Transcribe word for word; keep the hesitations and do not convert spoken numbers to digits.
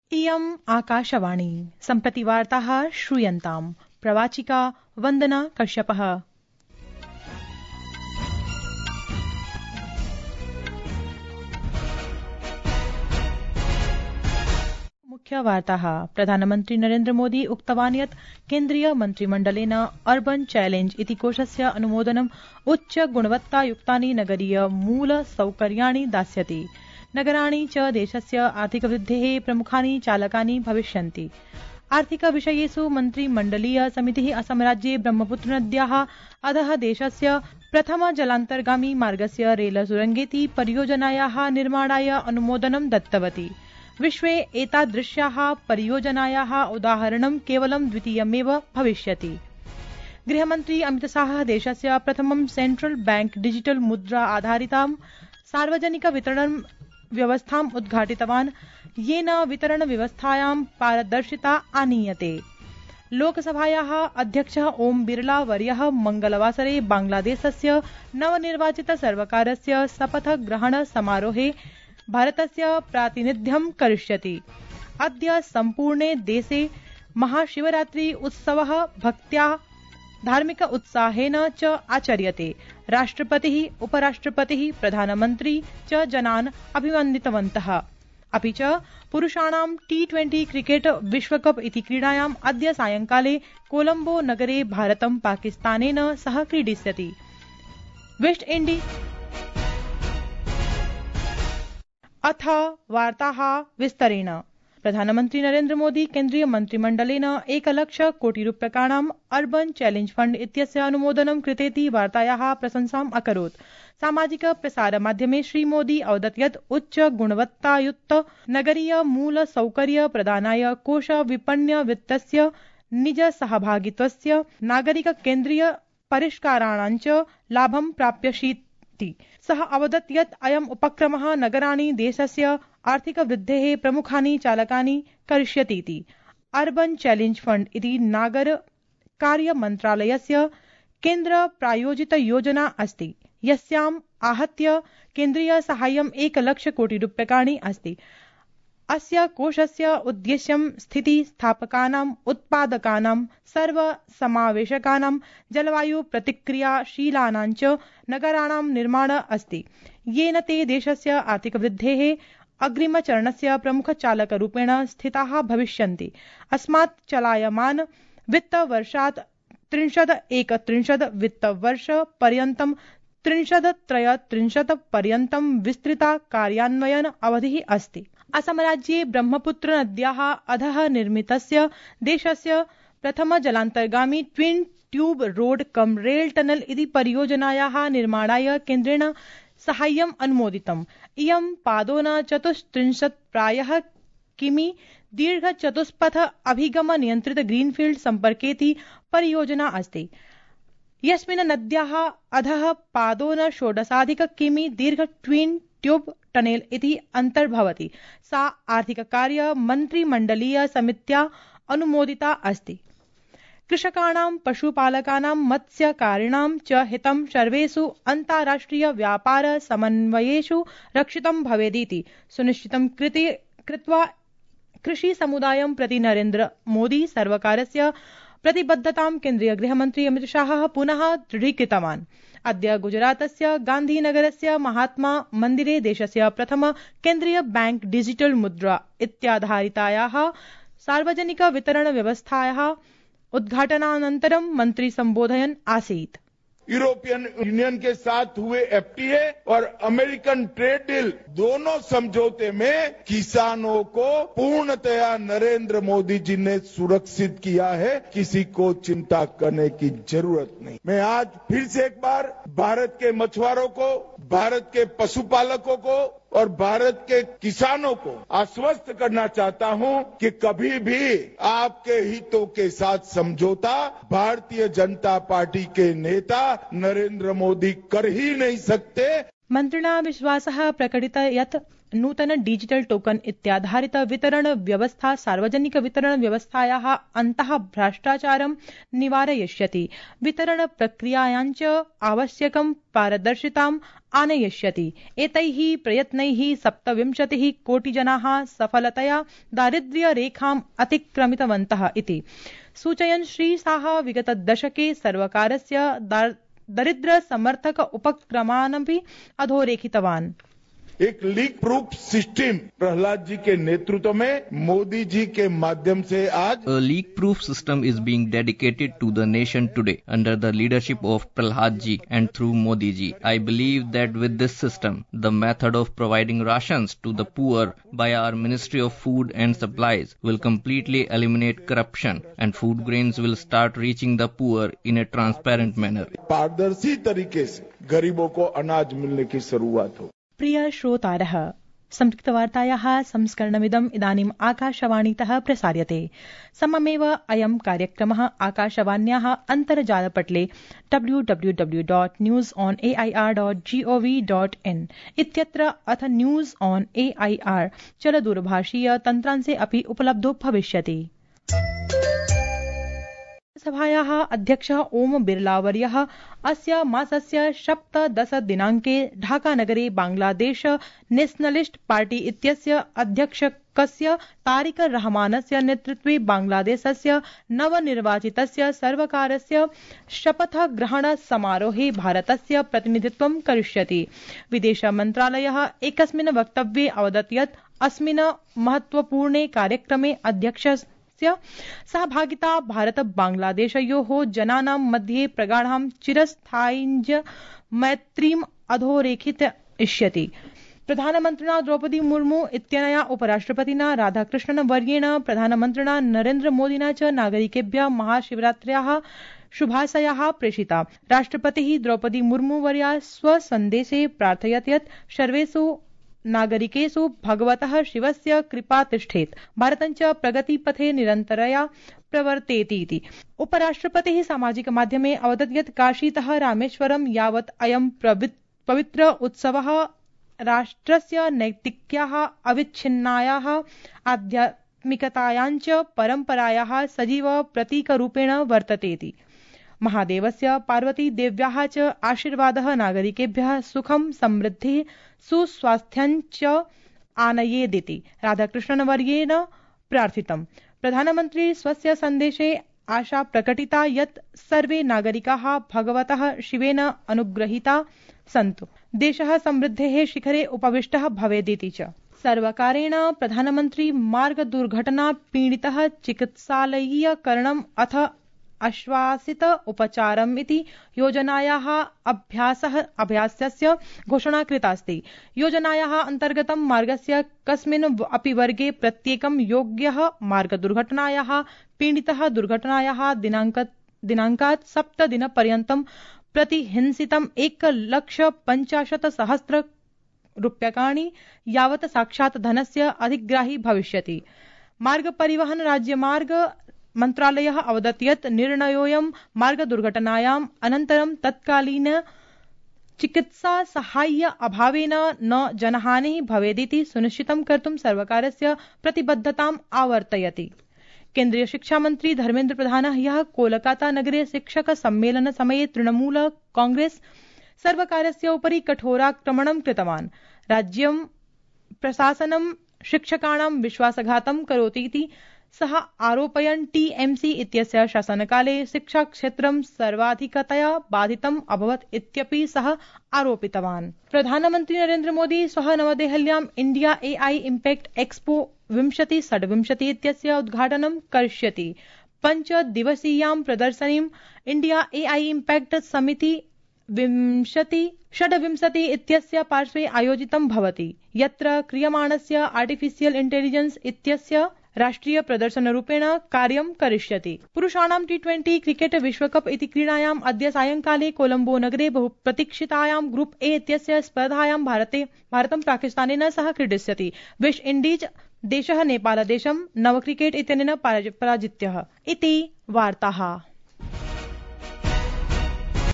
इयम् आकाशवाणी सम्प्रति वार्ताः श्रूयन्ताम् प्रवाचिका वन्दना कश्यपः। मुख्य वार्ताः। प्रधानमन्त्री नरेन्द्र मोदी उक्तवान् यत् केन्द्रीय मन्त्रिमण्डलेन अर्बन चैलेंज इति कोषस्य अनुमोदनम् उच्च गुणवत्तायुक्तानि नगरीय मूल सौकर्याणि दास्यति। नगराणि च देशस्य आर्थिकवृद्धेः प्रमुखानि चालकानि भविष्यन्ति। आर्थिकविषयेषु मन्त्रिमण्डलीय समितिः असम राज्ये ब्रह्मपुत्र नद्याः अधः देशस्य प्रथम जलान्तर्गामी मार्गस्य रेल सुरंगेति परियोजनायाः निर्माणाय अनुमोदनं दत्तवती। विश्वे एतादृश्याः परियोजनायाः उदाहरणं केवलं द्वितीयमेव भविष्यति। गृहमन्त्री अमितशाहः देशस्य प्रथमं सेंट्रल बैंक डिजिटल मुद्रा आधारितां सार्वजनिक वितरण व्यवस्थाम् उद्घाटितवान्, येन वितरण व्यवस्थायां पारदर्शिता आनीयते। लोकसभायाः अध्यक्षः ओम बिरला वर्यः मंगलवासरे बांग्लादेशस्य नवनिर्वाचित सर्वकारस्य शपथग्रहण समारोहे भारतस्य प्रातिनिध्यं करिष्यति। अद्य सम्पूर्णे देशे महाशिवरात्रि उत्सवः भक्त्या धार्मिक उत्साहेन च आचर्यते। राष्ट्रपतिः, उपराष्ट्रपतिः, प्रधानमन्त्री च जनान् अभिनन्दितवन्तः। अपि च पुरुषाणां टी ट्वेंटी क्रिकेट विश्वकप इति क्रीडायाम् अद्य सायंकाले कोलंबो नगरे भारतं पाकिस्तानेन सह क्रीडिष्यति। वेस्ट इण्डीज अथ वार्ताः विस्तरेण। प्रधानमन्त्री नरेन्द्र मोदी केन्द्रीय मन्त्रिमण्डलेन एकलक्ष कोटि रूप्यकाणां अर्बन चैलेंज फंड इत्यस्य अनुमोदनं कृतेति वार्तायाः प्रशंसाम् अकरोत्। सामाजिक प्रसार माध्यमे श्रीमोदी अवदत् यत् उच्च गुणवत्तायुक्त नगरीय मूल सौकर्य प्रदानाय कोष विपण्य वित्तस्य निज सहभागित्वस्य नागरिक केन्द्रीय परिष्काराणां च लाभं प्राप्स्यति। सः अवदत् यत् अयम् उपक्रमः नगराणि देशस्य आर्थिक वृद्धेः प्रमुखानि चालकानि करिष्यतीति। अर्बन चैलेंज फंड इति नागर कार्य मन्त्रालयस्य केन्द्र प्रायोजित योजना अस्ति, यस्याम् आहत्य केन्द्रीय साहाय्यम् एकलक्ष कोटि रूप्यकाणि अस्ति। अस्य कोषस्य उद्देश्यं स्थितिस्थापकानाम्, उत्पादकानां, सर्वसमावेशकानां, जलवायु प्रतिक्रियाशीलानां च नगराणां निर्माण अस्ति, येन ते देशस्य आर्थिकवृद्धेः अग्रिमचरणस्य प्रमुखचालकरूपेण स्थिताः भविष्यन्ति। अस्मात् चलायमान वित्तवर्षात् त्रिंशद एकत्रिंशद वित्तवर्ष पर्यन्तं त्रिंशदत्रयत्रिंशत् पर्यन्तं विस्तृता कार्यान्वयन अवधिः अस्ति। असम राज्ये ब्रह्मपुत्र नद्याः अधः निर्मितस्य देशस्य प्रथम जलान्तर्गामी twin tube road cum rail tunnel इति परियोजनायाः निर्माणाय केन्द्रेण साहाय्यम् अनुमोदितम्। इयं पादोन चतुस्त्रिंशत् प्रायः किमि दीर्घ चतुष्पथ अभिगम नियन्त्रित ग्रीनफील्ड सम्पर्केति परियोजना अस्ति, यस्मिन् नद्याः अधः पादोन षोडशाधिक किमि दीर्घ ट्विन ट्यूब टनेल इति अन्तर्भवति। सा आर्थिककार्य मन्त्रिमण्डलीय समित्या अनुमोदिता अस्ति। कृषकाणां, पशुपालकानां, मत्स्यकारिणां च हितं सर्वेषु अन्ताराष्ट्रिय व्यापार समन्वयेषु रक्षितं भवेदिति सुनिश्चितं कृत्वा कृषि समुदायं प्रति नरेन्द्र मोदी सर्वकारस्य प्रतिबद्धतां केन्द्रीय गृहमन्त्री अमितशाहः पुनः दृढीकृतवान्। अद्य गुजरातस्य गान्धीनगरस्य महात्मा मन्दिरे देशस्य प्रथम केन्द्रीय बैंक डिजिटल मुद्रा इत्याधारितायाः सार्वजनिक वितरण व्यवस्थायाः उद्घाटनानन्तरं मन्त्री संबोधयन् आसीत्। यूरोपियन यूनियन के साथ हुए एफटीए और अमेरिकन ट्रेड डील दोनों समझौते में किसानों को पूर्णतया नरेंद्र मोदी जी ने सुरक्षित किया है। किसी को चिंता करने की जरूरत नहीं। मैं आज फिर से एक बार भारत के मछुआरों को, भारत के पशुपालकों को और भारत के किसानों को आश्वस्त करना चाहता हूं कि कभी भी आपके हितों के साथ समझौता भारतीय जनता पार्टी के नेता नरेंद्र मोदी कर ही नहीं सकते। मन्त्रिणा विश्वासः प्रकटितः यत् नूतन डिजिटल टोकन इत्याधारित वितरण व्यवस्था सार्वजनिक वितरण व्यवस्थायाः अन्तः भ्रष्टाचारं निवारयिष्यति। वितरण प्रक्रियायाञ्च आवश्यकं पारदर्शिताम् आनयिष्यति। एतैः प्रयत्नैः सप्तविंशतिः कोटिजनाः सफलतया दारिद्र्यरेखाम् अतिक्रमितवन्तः इति सूचयन् श्री शाह विगतदशके सर्वकारस्य दरिद्र समर्थक उपक्रमानपि अधोरेखितवान्। एक leak proof system Prahlad ji के नेतृत्व में मोदी जी के माध्यम से आज A leak proof system is being dedicated to the nation today under the leadership of Prahlad ji and through Modi ji. I believe that with this system, the method of providing rations to the poor by our Ministry of Food and Supplies will completely eliminate corruption and food grains will start reaching the poor in a transparent manner. पारदर्शी तरीके से गरीबों को अनाज मिलने की शुरुआत हो। प्रिय श्रोतारः, संस्कृतवार्तायाः संस्करणमिदम् इदानीम् आकाशवाणीतः प्रसार्यते। सममेव अयं कार्यक्रमः आकाशवाण्याः अन्तर्जालपटले W W W dot news on A I R dot G O V dot in इत्यत्र अथ news on A I R चलदूरभाषीय तन्त्रांशे अपि उपलब्धो भविष्यति। सभायाः अध्यक्षः ओम बिरलावर्यः अस्य मासस्य सप्तदश दिनाङ्के ढाकानगरे बांग्लादेश नेशनलिस्ट पार्टी इत्यस्य अध्यक्षकस्य तारिक रहमानस्य नेतृत्वे बांग्लादेशस्य नवनिर्वाचितस्य सर्वकारस्य शपथग्रहण समारोहे भारतस्य प्रतिनिधित्वं करिष्यति। विदेश मन्त्रालयः एकस्मिन् वक्तव्ये अवदत् यत् अस्मिन् महत्वपूर्णे कार्यक्रमे अध्यक्षस्य सहभागिता भारत बांग्लादेशयोः जनानां मध्ये प्रगाढां चिरस्थायिञ्च मैत्रीम् अधोरेखितयिष्यति। प्रधानमन्त्रिणा द्रौपदी मुर्मू इत्यनया उपराष्ट्रपतिना राधाकृष्णन वर्येण प्रधानमन्त्रिणा नरेन्द्र मोदिना च नागरिकेभ्यः महाशिवरात्र्याः शुभाशयाः प्रेषिता। राष्ट्रपतिः द्रौपदी मुर्मू वर्या स्वसन्देशे प्रार्थयत् यत् सर्वेषु नागरिकेषु भगवतः शिवस्य कृपा तिष्ठेत्, भारतञ्च प्रगतिपथे निरन्तरया प्रवर्तेति। उपराष्ट्रपतिः सामाजिक माध्यमे अवदत् यत् काशीतः रामेश्वरं यावत् अयं पवित्र उत्सवः राष्ट्रस्य नैतिक्याः अविच्छिन्नायाः आध्यात्मिकतायाञ्च परम्परायाः सजीव प्रतीकरूपेण वर्ततेति। महादेवस्य पार्वती देव्याः च आशीर्वादः नागरिकेभ्यः सुखं समृद्धिः सुस्वास्थ्यञ्च आनयेदिति राधाकृष्णनवर्येण प्रार्थितम्। प्रधानमन्त्री स्वस्य सन्देशे आशा प्रकटिता यत् सर्वे नागरिकाः भगवतः शिवेन अनुग्रहीता सन्तु, देशः समृद्धेः शिखरे उपविष्टः भवेदिति च। सर्वकारेण प्रधानमन्त्री मार्ग दुर्घटना पीडितः चिकित्सालयीयकरणम् अथ आश्वासित उपचारम् इति योजनायाः अभ्यासः अभ्यासस्य घोषणा कृतास्ति। योजनायाः अन्तर्गतं मार्गस्य कस्मिन् अपि वर्गे प्रत्येकं योग्यः मार्गदुर्घटनायाः पीडितः दुर्घटनायाः दिनाङ्क दिनाङ्कात् सप्तदिनपर्यन्तं प्रतिहिंसितम् एकलक्ष पञ्चाशत् सहस्र रूप्यकाणि यावत् साक्षात् धनस्य अधिग्राही भविष्यति। मार्ग परिवहन राज्यमार्ग मन्त्रालयः अवदत् यत् निर्णयोऽयं मार्गदुर्घटनायाम् अनन्तरं तत्कालीन चिकित्सा साहाय्य अभावेन न जनहानिः भवेदिति सुनिश्चितं कर्तुं सर्वकारस्य प्रतिबद्धताम् आवर्तयति। केन्द्रीय शिक्षा मन्त्री धर्मेन्द्र प्रधानः ह्यः कोलकाता नगरे शिक्षक सम्मेलन समये तृणमूल कांग्रेस सर्वकारस्य उपरि कठोराक्रमणं कृतवान्। राज्यं प्रशासनं शिक्षकाणां विश्वासघातं करोति इति सः आरोपयन् टीएमसी इत्यस्य शासनकाले शिक्षाक्षेत्रं सर्वाधिकतया बाधितम् अभवत् इत्यपि सः आरोपितवान्। प्रधानमन्त्री नरेन्द्र मोदी श्वः नवदेहल्याम् इंडिया एआई इम्पैक्ट एक्सपो विंशति षड्विंशति इत्यस्य उद्घाटनं करिष्यति। पञ्चदिवसीयां प्रदर्शनीं इंडिया एआई इम्पैक्ट समिति विंशति षड्विंशति इत्यस्य पार्श्वे आयोजितं भवति, यत्र क्रियमाणस्य आर्टिफिशियल इंटेलिजेंस इत्यस्य राष्ट्रिय प्रदर्शनरूपेण कार्यं करिष्यति। पुरुषाणां टी ट्वेंटी क्रिकेट विश्वकप इति क्रीडायाम् अद्य सायंकाले कोलंबो नगरे बहुप्रतीक्षितायां ग्रुप ए इत्यस्य स्पर्धायां भारते भारतं पाकिस्तानेन सह क्रीडिष्यति। वेस्ट इण्डीज देशः नेपालदेशं नव क्रिकेट इत्यनेन पराजितः इति वार्ताः।